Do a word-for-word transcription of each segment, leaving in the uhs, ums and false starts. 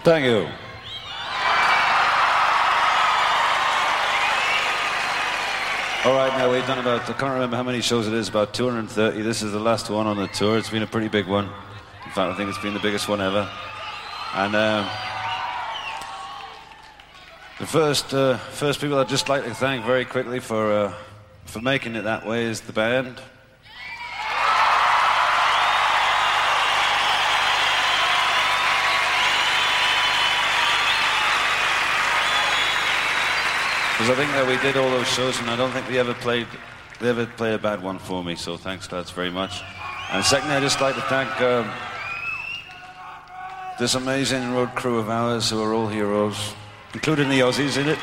Thank you. All right, now we've done about, I can't remember how many shows it is, about two hundred thirty. This is the last one on the tour. It's been a pretty big one. In fact, I think it's been the biggest one ever. And uh, the first uh, first people I'd just like to thank very quickly for uh, for making it that way is the band. Because I think that we did all those shows, and I don't think we ever played, they ever played a bad one for me. So thanks, lads, very much. And secondly, I'd just like to thank um, this amazing road crew of ours who are all heroes, including the Aussies in it.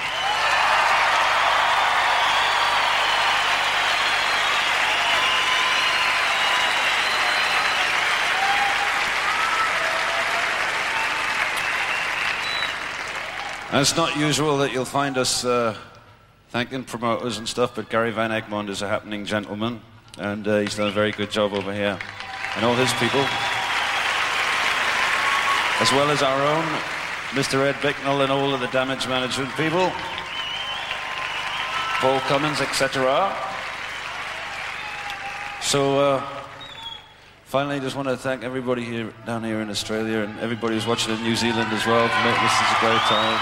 And it's not usual that you'll find us uh, thanking promoters and stuff, but Gary Van Egmond is a happening gentleman, and uh, he's done a very good job over here. And all his people, as well as our own, Mister Ed Bicknell and all of the damage management people, Paul Cummins, et cetera. So, uh, finally, I just want to thank everybody here down here in Australia and everybody who's watching in New Zealand as well for making this a great time.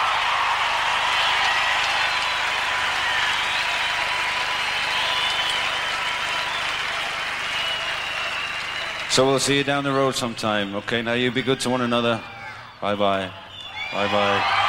So we'll see you down the road sometime. Okay, now you be good to one another. Bye-bye. Bye-bye.